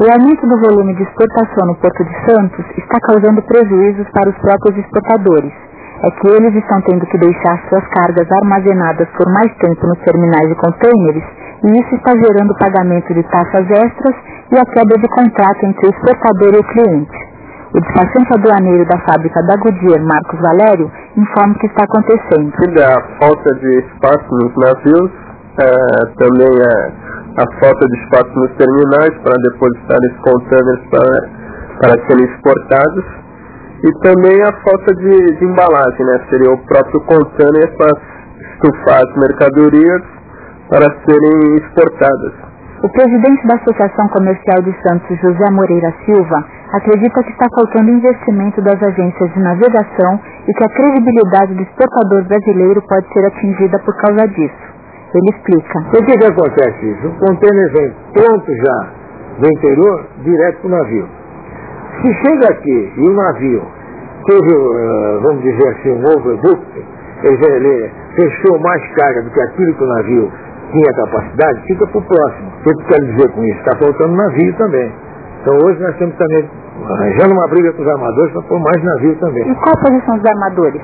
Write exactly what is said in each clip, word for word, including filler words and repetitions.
O aumento do volume de exportação no Porto de Santos está causando prejuízos para os próprios exportadores. É que eles estão tendo que deixar suas cargas armazenadas por mais tempo nos terminais de contêineres, e isso está gerando pagamento de taxas extras e a quebra de contrato entre o exportador e o cliente. O despachante aduaneiro da fábrica da Goodyear, Marcos Valério, informa o que está acontecendo. A falta de espaço nos navios, é, também é a falta de espaço nos terminais para depositar esses contêineres para, para serem exportados, e também a falta de, de embalagem, né? Seria o próprio contêiner para estufar as mercadorias para serem exportadas. O presidente da Associação Comercial de Santos, José Moreira Silva, acredita que está faltando investimento das agências de navegação e que a credibilidade do exportador brasileiro pode ser atingida por causa disso. Ele explica. O que, que acontece isso? O contêiner vem pronto já do interior, direto para o navio. Se chega aqui e o navio teve, uh, vamos dizer assim, um overbooking, ele fechou mais carga do que aquilo que o navio tinha capacidade, fica para o próximo. O que eu quero dizer com isso? Está faltando navio também. Então hoje nós temos também arranjando uma briga com os armadores para pôr mais navio também. E qual a posição dos armadores?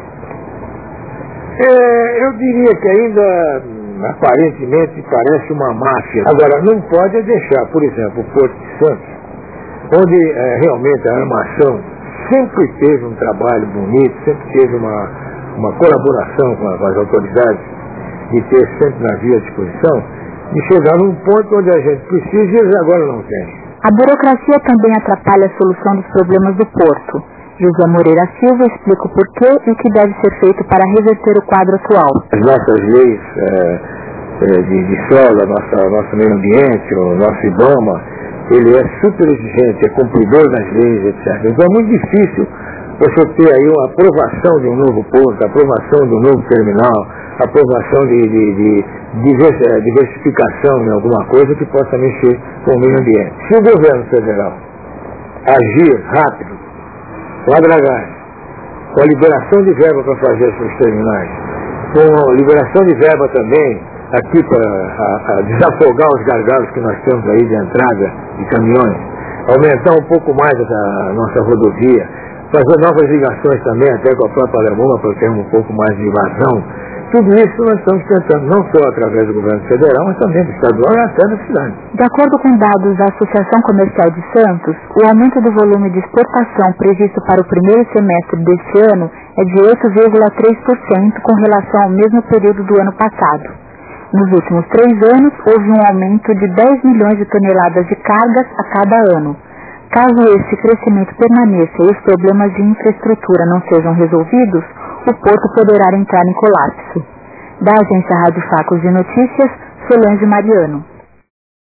É, eu diria que ainda, aparentemente, parece uma máfia. Agora, não pode deixar, por exemplo, o Porto de Santos, onde é, realmente a armação sempre teve um trabalho bonito, sempre teve uma, uma colaboração com, a, com as autoridades, de ter sempre navio à disposição, de chegar num ponto onde a gente precisa e eles agora não têm. A burocracia também atrapalha a solução dos problemas do porto. José Moreira Silva explica o porquê e o que deve ser feito para reverter o quadro atual. As nossas leis é, é, de, de solo, nossa, nosso meio ambiente, o nosso IBAMA, ele é super exigente, é cumpridor das leis, etcétera. Então é muito difícil você ter aí uma aprovação de um novo porto, aprovação de um novo terminal, aprovação de, de, de, de diversificação em alguma coisa que possa mexer com o meio ambiente. Se o governo federal agir rápido, com a dragagem, com a liberação de verba para fazer esses terminais, com a liberação de verba também aqui para desafogar os gargalos que nós temos aí de entrada de caminhões, aumentar um pouco mais a nossa rodovia, fazer novas ligações também até com a própria Alemã para ter um pouco mais de invasão. Tudo isso nós estamos tentando, não só através do governo federal, mas também do estadual e até da cidade. De acordo com dados da Associação Comercial de Santos, o aumento do volume de exportação previsto para o primeiro semestre deste ano é de oito vírgula três por cento com relação ao mesmo período do ano passado. Nos últimos três anos, houve um aumento de dez milhões de toneladas de cargas a cada ano. Caso esse crescimento permaneça e os problemas de infraestrutura não sejam resolvidos, o porto poderá entrar em colapso. Da agência Rádio Facos de Notícias, Solange Mariano.